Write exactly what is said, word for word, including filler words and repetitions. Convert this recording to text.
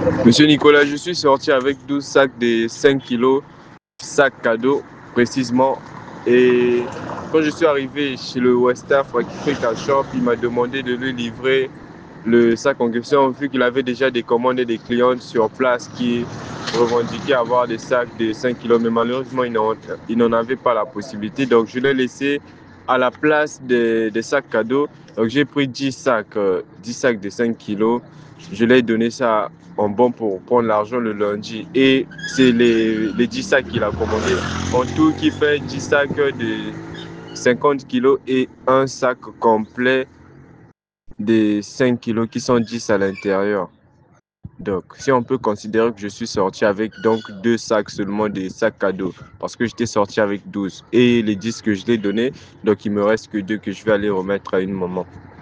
Monsieur Nicolas, je suis sorti avec douze sacs de cinq kilos, sacs cadeaux précisément. Et quand je suis arrivé chez le Western Africa Shop, il m'a demandé de lui livrer le sac en question, vu qu'il avait déjà des commandes et des clients sur place qui revendiquaient avoir des sacs de cinq kilos. Mais malheureusement, il n'en avait pas la possibilité. Donc, je l'ai laissé à la place des, des sacs cadeaux. Donc, j'ai pris dix sacs, euh, dix sacs de cinq kilos. Je l'ai donné ça en bon pour prendre l'argent le lundi. Et c'est les, les dix sacs qu'il a commandé. En tout, qui fait dix sacs de cinquante kilos et un sac complet des cinq kilos qui sont dix à l'intérieur. Donc, si on peut considérer que je suis sorti avec donc deux sacs seulement, des sacs cadeaux, parce que j'étais sorti avec douze. Et les dix que je l'ai donné, donc il me reste que deux que je vais aller remettre à une maman.